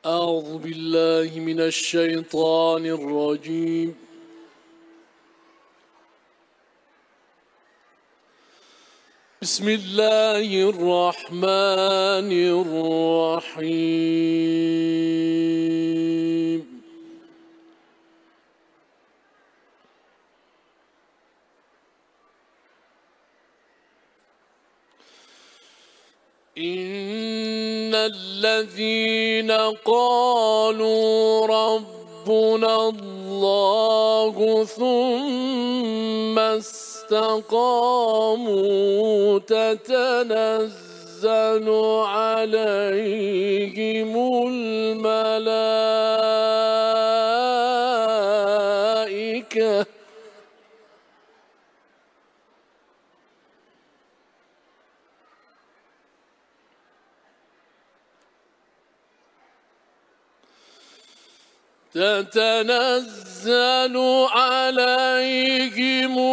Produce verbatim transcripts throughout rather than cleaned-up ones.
أعوذ بالله من الشيطان الرجيم. بسم الله الرحمن الرحيم. إن الذين قالوا ربنا الله ثم استقاموا تتنزل عليهم الملائكة تتنزل عليهم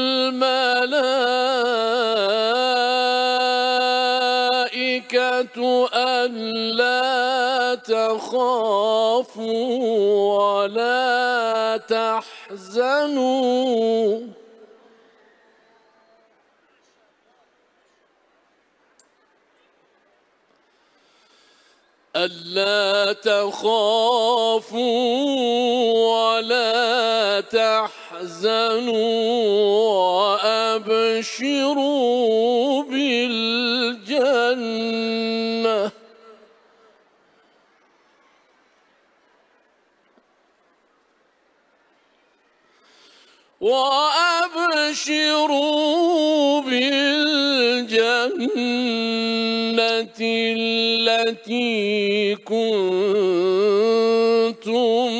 الملائكة ألا تخافوا ولا تحزنوا ألا تخافوا ولا تحزنوا وأبشروا بالجنة وأبشروا بالجنة التي كنتم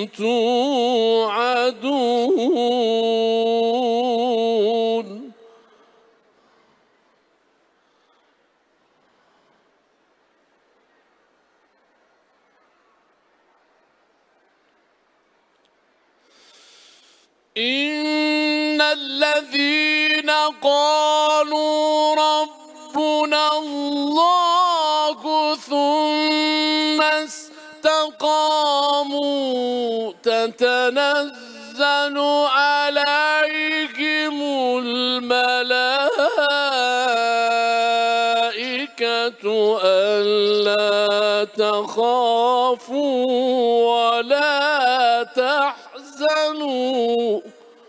توعدون. إن الذين قالوا ربنا الله ثم استقاموا تتنزل عليهم الملائكة ألا تخافوا ولا تحزنوا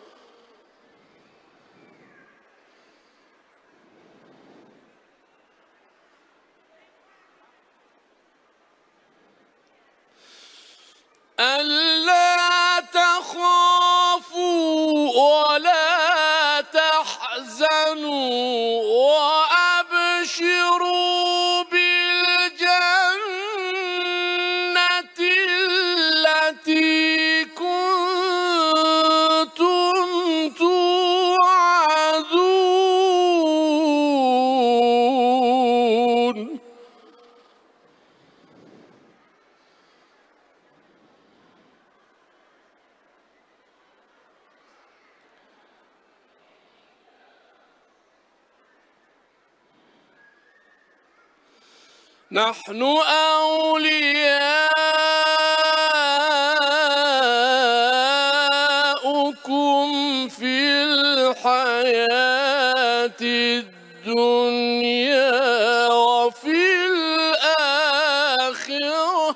ألا تخافوا ولا تحزنوا وأبشروا بالجنة التي كنتم توعدون. نحن أولياؤكم في الحياة الدنيا وفي الآخرة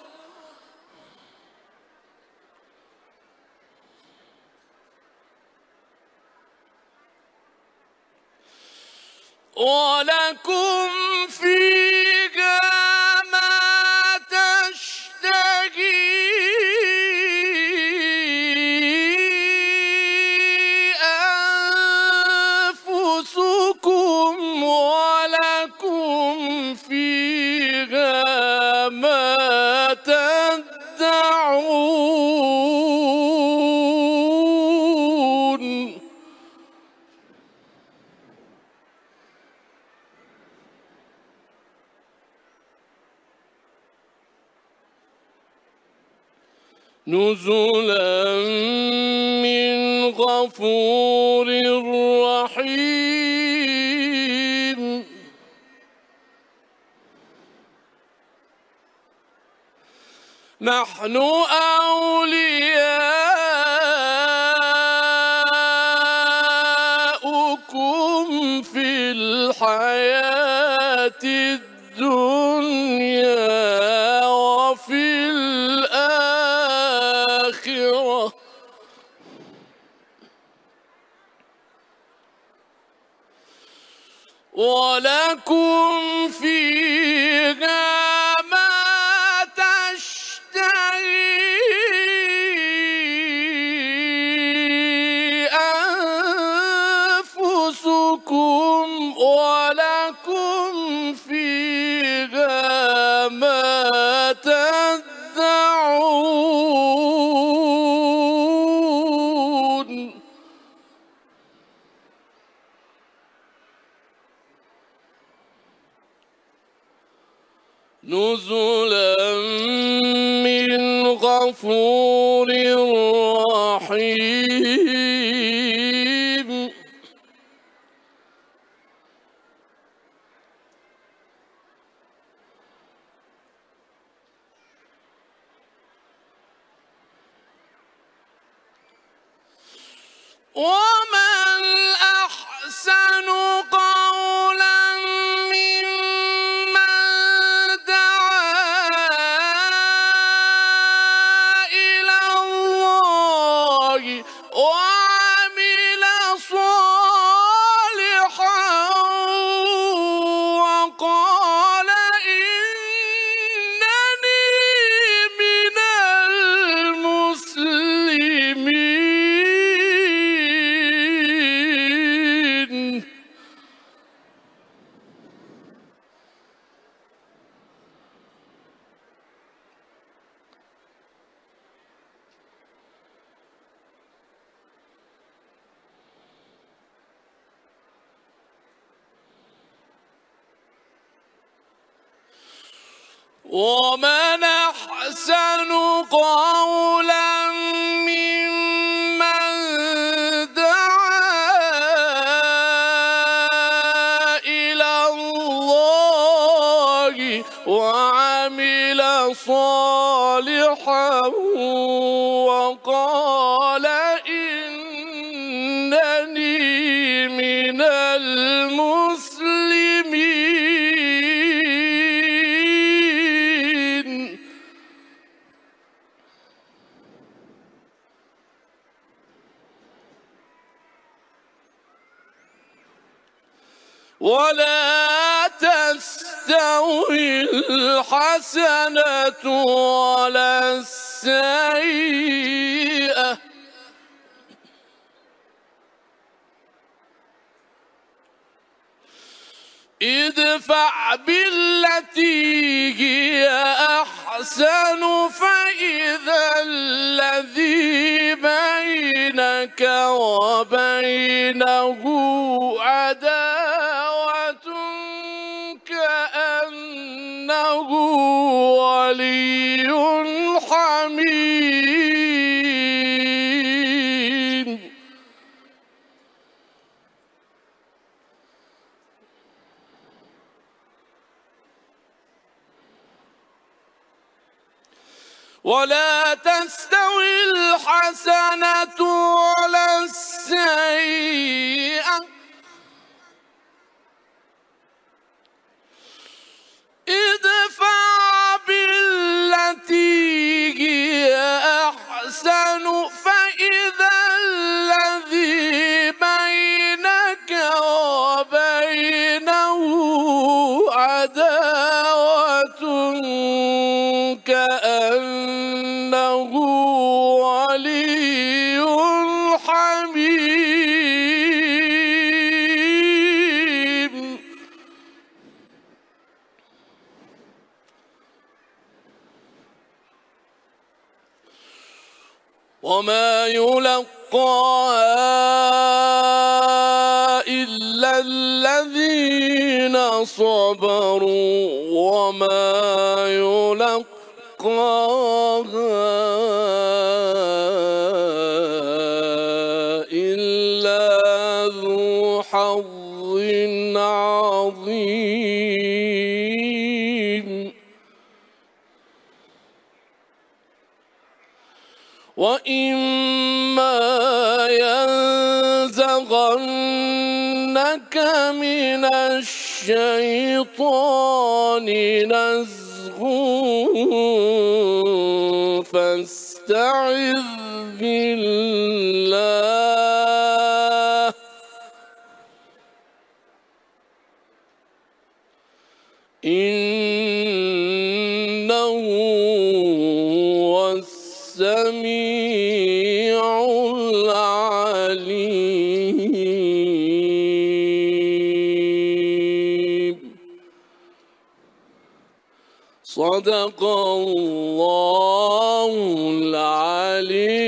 ولكم فيها ما تشتهي أنفسكم ولكم فيها ما تدعون. نزلا من غفور رحيم. نحن أولياؤكم في الحياة الدنيا وفي الآخرة ولكم فيها ولكم فيها ما تدعون نزلا من غفور رحيم ومن أحسن قولا ممن دعا إلى الله وعمل صالحا وقال إنني من المسلمين ومن أحسن قولا ممن دعا إلى الله وعمل صالحا وقال إنني من المسلمين ولا تستوي الحسنة ولا السيئة ادفع بالتي هي أحسن فإذا الذي بينك وبينه عداوة كأنه ولي حميم ولا تستوي الحسنة ولا السيئة ادفع بالتي هي أحسن فإذا الذي بينك وبينه عداوة كأنه ولي حميم وما يلقاها إلا الذين صبروا وما يلقاها إلا ذو حظ عظيم وإما ينزغنك من الشيطان نزغ فاستعذ بالله إنه هو السميع العليم. صدق الله العليم.